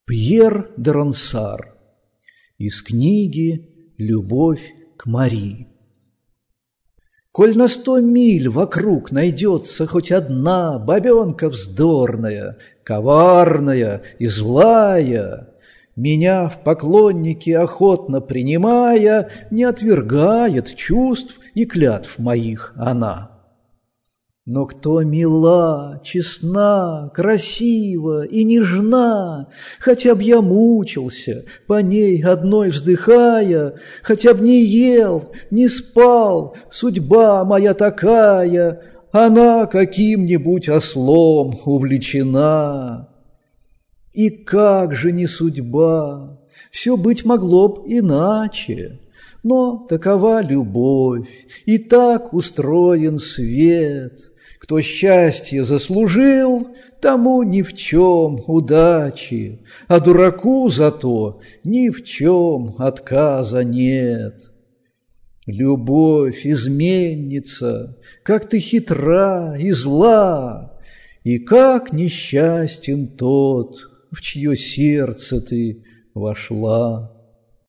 Пьер де Ронсар. Из книги «Любовь к Мари». Коль на 100 миль вокруг найдется хоть одна бабенка вздорная, коварная и злая, меня в поклонники охотно принимая, не отвергает чувств и клятв моих она. Но кто мила, честна, красива и нежна, хотя б я мучился, по ней одной вздыхая, хотя б не ел, не спал, судьба моя такая, она каким-нибудь ослом увлечена. И как же не судьба, все быть могло б иначе, но такова любовь, и так устроен свет. Кто счастье заслужил, тому ни в чем удачи, а дураку зато ни в чем отказа нет. Любовь изменница, как ты хитра и зла, и как несчастен тот, в чье сердце ты вошла.